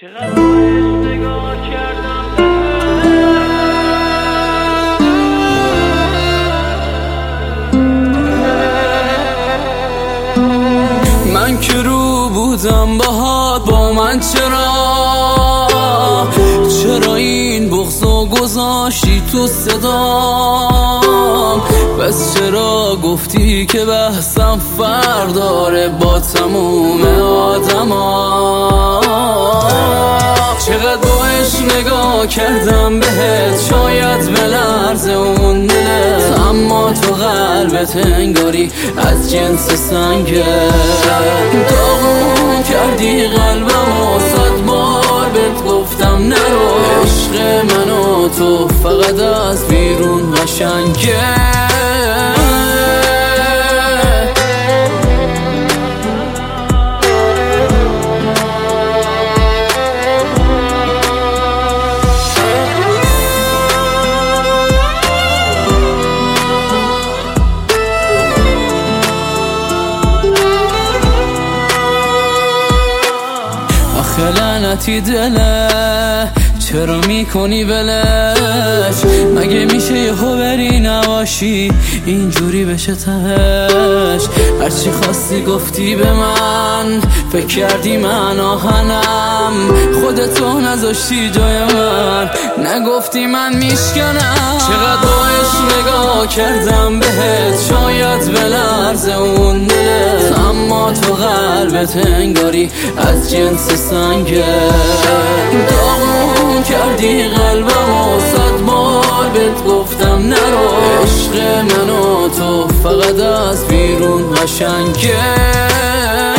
چقدر باهاش نگاه کردم من که رو بودم باهات، با من چرا این بغضو گذاشتی تو صدام؟ بس چرا گفتی که بحثم فرداره با تموم آدما؟ چقدر باهاش نگاه کردم بهت، شاید بلرزه اون دلت، اما تو قلبت انگاری از جنس سنگه. داغون کردی قلبمو، 100 بار بهت گفتم نرو، عشق من و تو فقط از بیرون قشنگه. لعنتی دله، چرا میکنی بلش؟ مگه میشه یهو بری نباشی اینجوری بشه تهش؟ هرچی خواستی گفتی به من، فکر کردی من آهنم، خودتو نذاشتی جای من، نگفتی من میشکنم. چقدر باهاش نگاه کردم بهت، شاید بلرزه اون دلت، اما تو قلبت انگاری از جنس سنگه. داغون کردی قلبمو، 100 بار بهت گفتم نرو، عشق من و تو فقط از بیرون قشنگه.